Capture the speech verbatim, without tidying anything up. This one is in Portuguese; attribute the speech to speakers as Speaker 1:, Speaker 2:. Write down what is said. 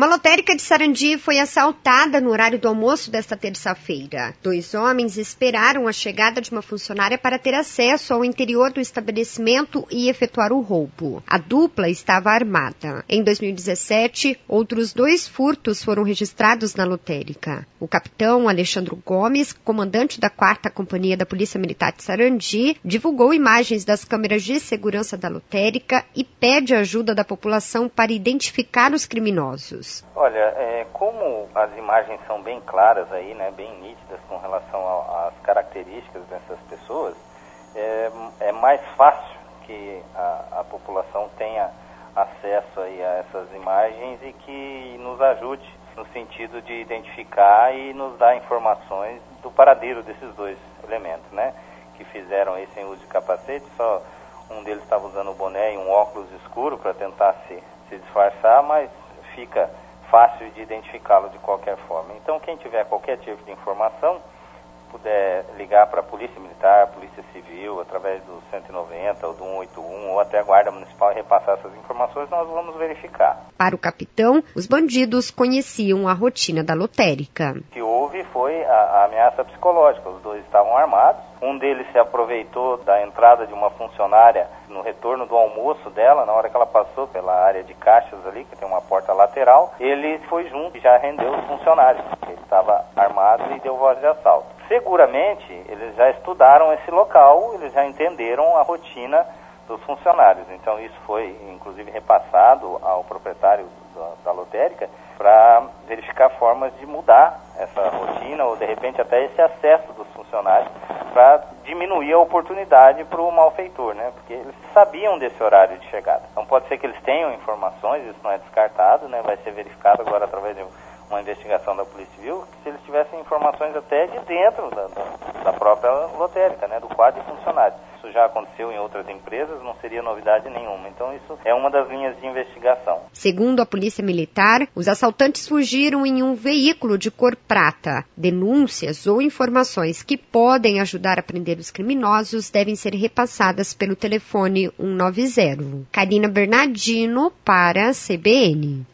Speaker 1: Uma lotérica de Sarandi foi assaltada no horário do almoço desta terça-feira. Dois homens esperaram a chegada de uma funcionária para ter acesso ao interior do estabelecimento e efetuar o roubo. A dupla estava armada. Em dois mil e dezessete, outros dois furtos foram registrados na lotérica. O capitão Alexandre Gomes, comandante da quarta Companhia da Polícia Militar de Sarandi, divulgou imagens das câmeras de segurança da lotérica e pede ajuda da população para identificar os criminosos.
Speaker 2: Olha, é, como as imagens são bem claras aí, né, bem nítidas com relação às características dessas pessoas, é, é mais fácil que a, a população tenha acesso aí a essas imagens e que nos ajude no sentido de identificar e nos dar informações do paradeiro desses dois elementos, né, que fizeram isso sem uso de capacete. Só um deles estava usando o boné e um óculos escuro para tentar se, se disfarçar, mas fica fácil de identificá-lo de qualquer forma. Então, quem tiver qualquer tipo de informação, puder ligar para a Polícia Militar, Polícia Civil, através do cento e noventa ou do cento e oitenta e um ou até a Guarda Municipal e repassar essas informações, nós vamos verificar.
Speaker 1: Para o capitão, os bandidos conheciam a rotina da lotérica.
Speaker 2: O que houve foi a, a ameaça psicológica. Os dois estavam armados. Um deles se aproveitou da entrada de uma funcionária no retorno do almoço dela, na hora que ela passou pela área de caixas ali, que tem uma porta lateral, ele foi junto e já rendeu os funcionários. Ele estava armado e deu voz de assalto. Seguramente, eles já estudaram esse local, eles já entenderam a rotina dos funcionários. Então, isso foi, inclusive, repassado ao proprietário da, da lotérica para verificar formas de mudar essa rotina ou, de repente, até esse acesso dos funcionários para diminuir a oportunidade para o malfeitor, né? Porque eles sabiam desse horário de chegada. Então, pode ser que eles tenham informações, isso não é descartado, né? Vai ser verificado agora através de uma investigação da Polícia Civil, se eles tivessem informações até de dentro da, da, da própria lotérica, né, do quadro de funcionários. Isso já aconteceu em outras empresas, não seria novidade nenhuma. Então, isso é uma das linhas de investigação.
Speaker 1: Segundo a Polícia Militar, os assaltantes fugiram em um veículo de cor prata. Denúncias ou informações que podem ajudar a prender os criminosos devem ser repassadas pelo telefone cento e noventa. Karina Bernardino para a C B N.